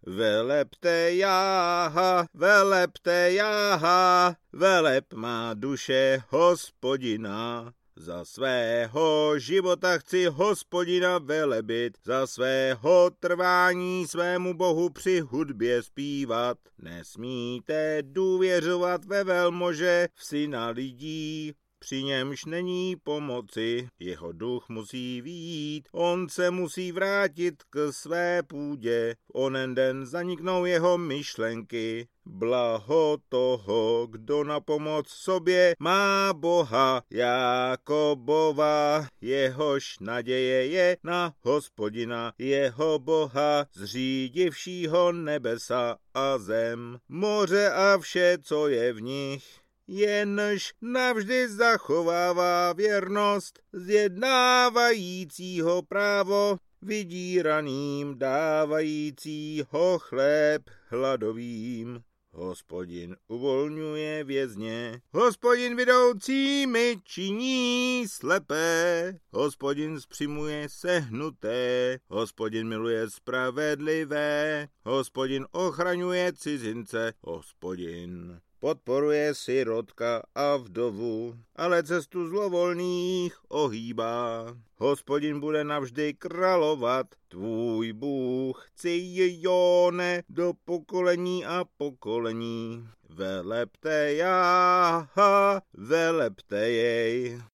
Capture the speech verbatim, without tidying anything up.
Velepte Jáha, velepte Jáha, veleb má duše Hospodina. Za svého života chci Hospodina velebit, za svého trvání svému Bohu při hudbě zpívat. Nesmíte důvěřovat ve velmože v syna lidí, při němž není pomoci, jeho duch musí vyjít, on se musí vrátit k své půdě, v onen den zaniknou jeho myšlenky. Blaho toho, kdo na pomoc sobě má Boha Jákobova, jehož naděje je na Hospodina, jeho Boha, zřídivšího nebesa a zem, moře a vše, co je v nich. Jenž navždy zachovává věrnost, zjednávajícího právo, vydíraným dávajícího chléb hladovým. Hospodin uvolňuje vězně, Hospodin vidoucími činí slepé, Hospodin zpřimuje sehnuté, Hospodin miluje spravedlivé, Hospodin ochraňuje cizince, Hospodin podporuje sirotka a vdovu, ale cestu zlovolných ohýbá. Hospodin bude navždy královat, tvůj Bůh, Cijóne, do pokolení a pokolení. Velepte Jáha, velepte jej.